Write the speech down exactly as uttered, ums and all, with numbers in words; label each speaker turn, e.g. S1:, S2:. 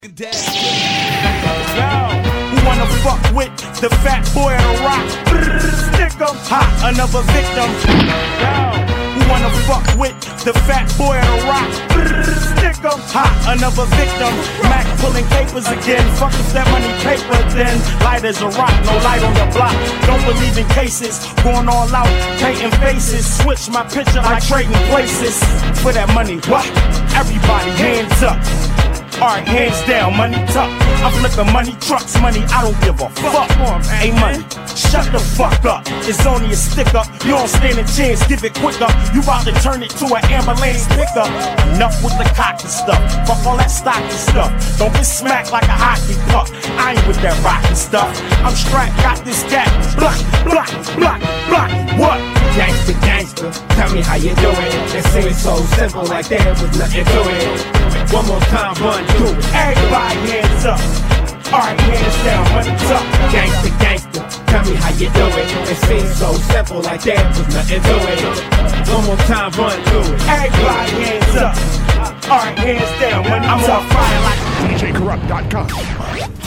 S1: Yo, who wanna fuck with the fat boy on the rock? Stick 'em, ha, another victim. Yo, who wanna fuck with the fat boy on the rock? Stick 'em, ha, another victim. Mac pulling papers again. Fuck if that money paper then. Light as a rock, no light on the block. Don't believe in cases, going all out, painting faces. Switch my picture like trading places. For that money, what? Everybody hands up. Alright, hands down, money tuck. I'm flipping money trucks, money, I don't give a fuck. Hey, money, shut the fuck up. It's only a stick up. You don't stand a chance, give it quicker. You about to turn it to an ambulance pickup. Enough with the cocky stuff. Fuck all that stocky stuff. Don't get smacked like a hockey puck. I ain't with that rocky stuff. I'm strapped, got this cat. Block, block, block, block. What?
S2: Gangsta, gangsta, tell me how you do it. It seems so simple, like there was nothing to it. One more time, run through it.
S1: Everybody hands up. Alright, hands down, money tuck.
S2: Gangsta, gangsta, tell me how you do it. It seems so simple, like there was nothing to it. One more time, run through it.
S1: Everybody hands up. Alright, hands down, money tuck. I'm on fire like
S3: D J Corrupt dot com.